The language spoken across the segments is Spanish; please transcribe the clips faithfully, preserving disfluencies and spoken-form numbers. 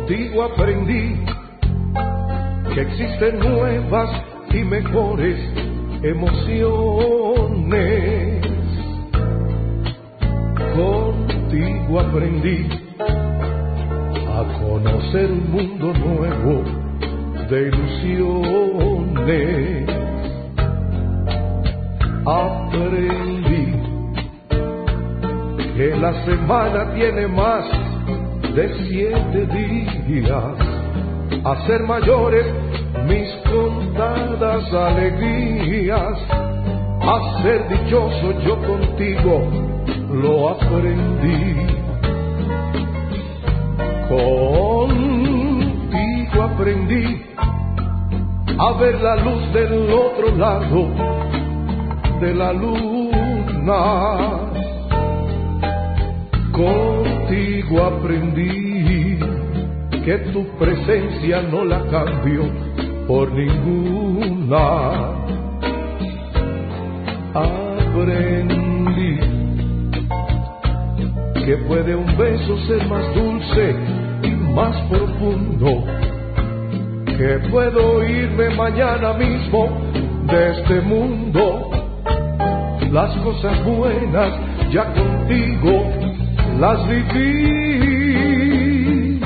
Contigo aprendí que existen nuevas y mejores emociones. Contigo aprendí a conocer un mundo nuevo de ilusiones. Aprendí que la semana tiene más de siete días, a ser mayores mis contadas alegrías, a ser dichoso yo contigo lo aprendí. Contigo aprendí a ver la luz del otro lado de la luna. Contigo aprendí que tu presencia no la cambio por ninguna. Aprendí que puede un beso ser más dulce y más profundo, que puedo irme mañana mismo de este mundo. Las cosas buenas ya contigo las viví,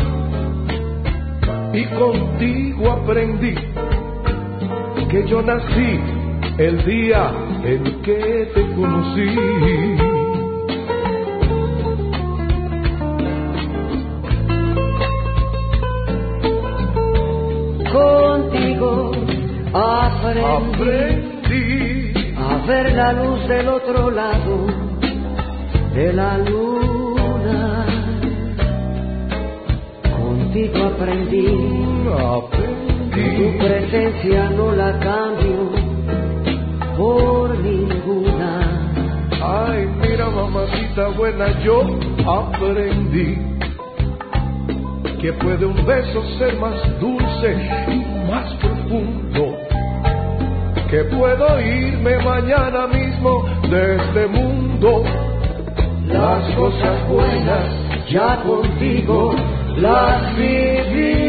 y contigo aprendí que yo nací el día en que te conocí. Contigo aprendí, aprendí a ver la luz del otro lado de la luna. Contigo aprendí, aprendí tu presencia no la cambio por ninguna. Ay, mira mamacita buena, yo aprendí que puede un beso ser más dulce y más profundo, que puedo irme mañana mismo de este mundo. Las cosas buenas ya contigo las viví.